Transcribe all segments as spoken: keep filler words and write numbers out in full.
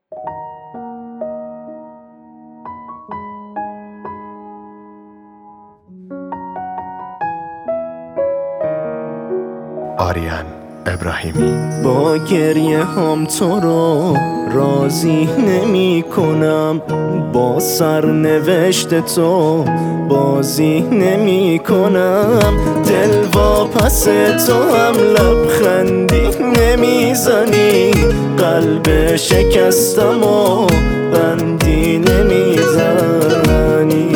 آریان ابراهیمی. با گریه هم تو رو راضی نمی کنم، با سرنوشت تو بازی نمی کنم. دل واپس تو هم لبخندی نمی زنی، قلب شکستم و بندی نمی زنی.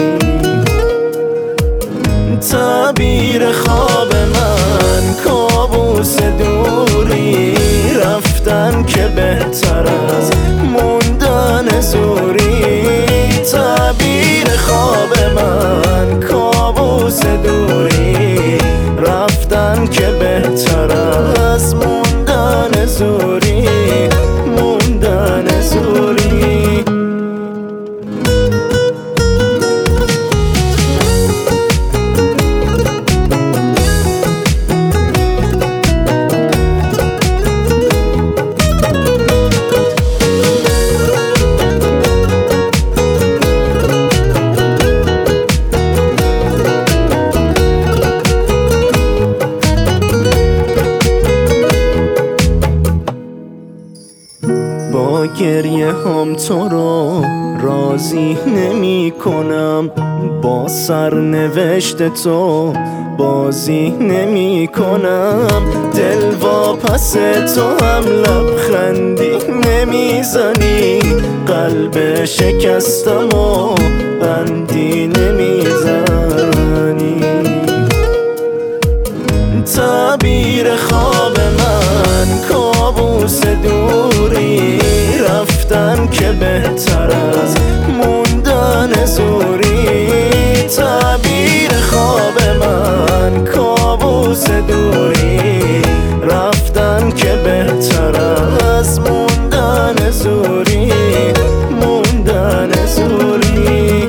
تعبیر خواب من کابوس دوری، رفتن که بهتر از موندن زوری. تعبیر خواب من کابوس دوری، رفتن که بهتر از موندن زوری. موندن زوری. با گریه هم تو رو راضی نمی کنم، با سرنوشت تو بازی نمی کنم. دل واپس تو هم لبخندی نمی زنی، قلب شکستم و بندی نمی زنی. تعبیر خواب من کابوس دوری، رفتن که بهتر از موندن زوری. تعبیر خواب من کابوس دوری، رفتن که بهتر از موندن زوری. موندن زوری.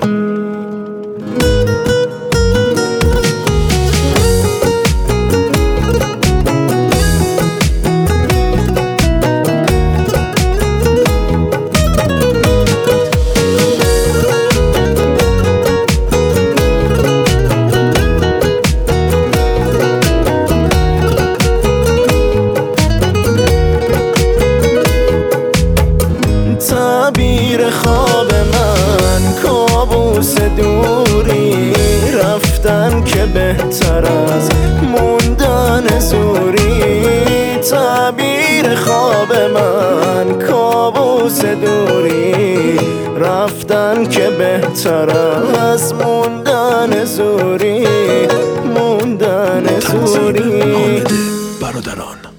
تعبیر خواب من کابوس دوری، رفتن که بهتر از موندن زوری. تعبیر خواب من کابوس دوری، رفتن که بهتر از موندن زوری. موندن زوری. برادران